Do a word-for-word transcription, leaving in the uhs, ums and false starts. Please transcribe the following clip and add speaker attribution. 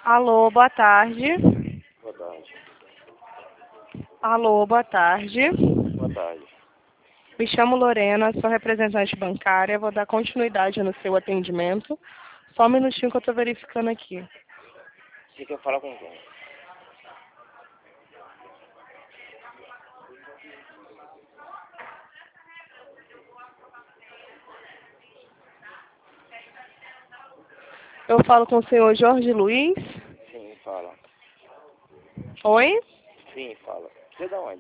Speaker 1: Alô, boa tarde.
Speaker 2: Boa tarde.
Speaker 1: Alô, boa tarde.
Speaker 2: Boa tarde.
Speaker 1: Me chamo Lorena, sou representante bancária. Vou dar continuidade no seu atendimento. Só um minutinho que eu estou verificando aqui.
Speaker 2: Você quer falar com quem?
Speaker 1: Eu falo com o senhor Jorge Luiz.
Speaker 2: Sim, fala.
Speaker 1: Oi?
Speaker 2: Sim, fala. Você é da onde?